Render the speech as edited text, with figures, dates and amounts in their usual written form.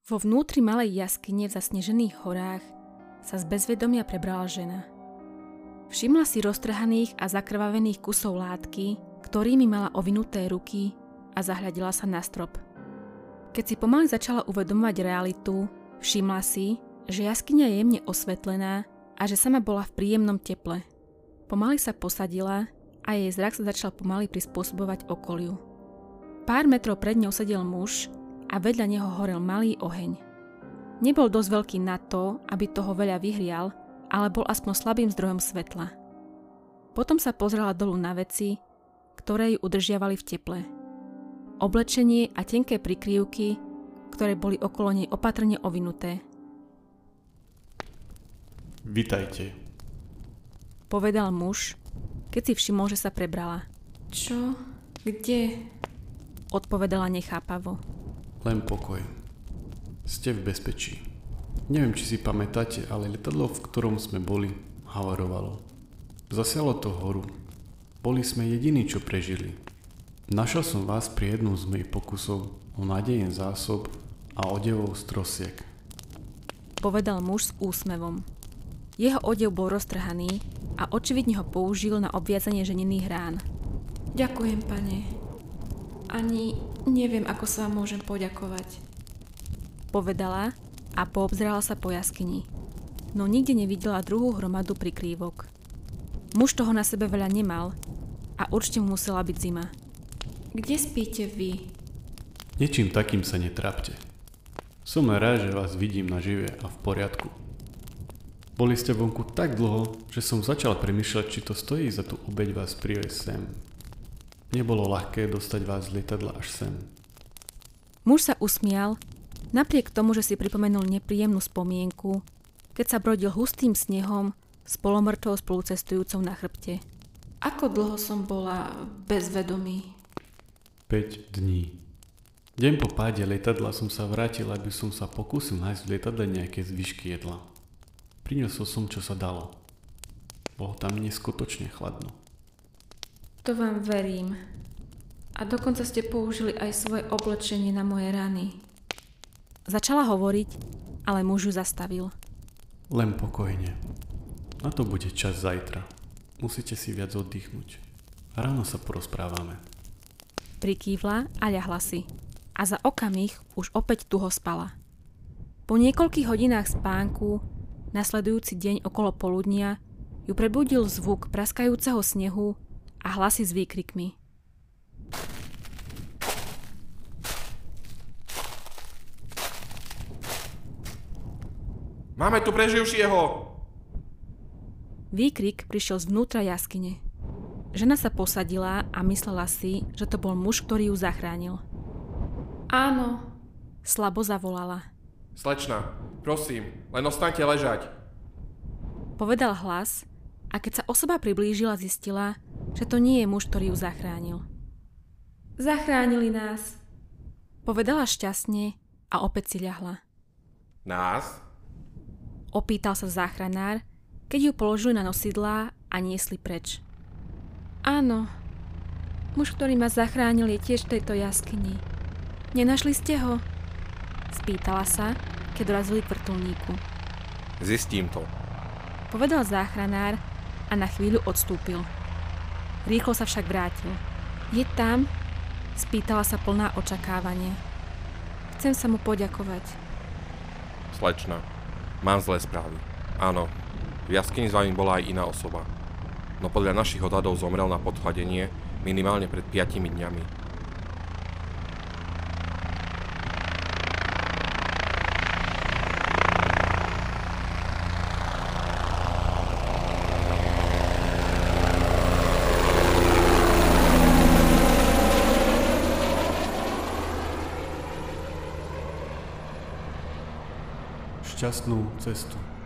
Vo vnútri malej jaskyne v zasnežených horách sa z bezvedomia prebrala žena. Všimla si roztrhaných a zakrvavených kusov látky, ktorými mala ovinuté ruky a zahľadila sa na strop. Keď si pomaly začala uvedomovať realitu, všimla si, že jaskyňa je jemne osvetlená a že sama bola v príjemnom teple. Pomaly sa posadila a jej zrak sa začal pomaly prispôsobovať okoliu. Pár metrov pred ňou sedel muž a vedľa neho horel malý oheň. Nebol dosť veľký na to, aby toho veľa vyhrial, ale bol aspoň slabým zdrojom svetla. Potom sa pozrela dolu na veci, ktoré ju udržiavali v teple. Oblečenie a tenké prikryvky, ktoré boli okolo nej opatrne ovinuté. Vitajte, povedal muž, keď si všimol, že sa prebrala. Čo? Kde? Odpovedala nechápavo. len pokoj. Ste v bezpečí. Neviem, či si pamätáte, ale lietadlo, v ktorom sme boli, havarovalo. Zasialo to horu. Boli sme jediní, čo prežili. Našiel som vás pri jednom z mojich pokusov o nádejen zásob a odevov z trosiek. Povedal muž s úsmevom. Jeho odev bol roztrhaný a očividne ho použil na obviazanie ženiných rán. Ďakujem, pane. Ani neviem, ako sa vám môžem poďakovať. Povedala a poobzerala sa po jaskyni. No nikde nevidela druhú hromadu prikrývok. Muž toho na sebe veľa nemal a určite mu musela byť zima. Kde spíte vy? Ničím takým sa netrápte. Som rád, že vás vidím nažive a v poriadku. Boli ste vonku tak dlho, že som začal premýšľať, či to stojí za tú obeť vás priviesť sem. Nebolo ľahké dostať vás z lietadla až sem. Muž sa usmial, napriek tomu, že si pripomenul nepríjemnú spomienku, keď sa brodil hustým snehom s polomrtvou spolucestujúcou na chrbte. Ako dlho som bola bez vedomí? 5 dní. Deň po páde lietadla som sa vrátil, aby som sa pokúsil nájsť v lietadle nejaké zvyšky jedla. Priniesol som, čo sa dalo. Bolo tam neskutočne chladno. To vám verím. A dokonca ste použili aj svoje oblečenie na moje rany. Začala hovoriť, ale muž ju zastavil. Len pokojne. Na to bude čas zajtra. Musíte si viac oddychnúť. Ráno sa porozprávame. Prikývla a ľahla si. A za okamih už opäť tuho spala. Po niekoľkých hodinách spánku, nasledujúci deň okolo poludnia, ju prebudil zvuk praskajúceho snehu a hlasy s výkrikmi. Máme tu preživšieho! Výkrik prišiel zvnútra jaskyne. Žena sa posadila a myslela si, že to bol muž, ktorý ju zachránil. Áno. Slabo zavolala. Slečna, prosím, len ostaňte ležať. Povedal hlas a keď sa osoba priblížila, zistila, že to nie je muž, ktorý ju zachránil. Zachránili nás. Povedala šťastne a opäť si ľahla. Nás? Opýtal sa záchranár, keď ju položili na nosidlá a niesli preč. Áno. Muž, ktorý ma zachránil, je tiež v tejto jaskyni. Nenašli ste ho? Spýtala sa, keď dorazili k vrtuľníku. Zistím to. Povedal záchranár a na chvíľu odstúpil. Rýchlo sa však vrátil. Je tam? Spýtala sa plná očakávania. Chcem sa mu poďakovať. Slečna, mám zlé správy. Áno, v jaskyni s vami bola aj iná osoba. No podľa našich odhadov zomrel na podchladenie minimálne pred 5 dňami. Šťastnú cestu.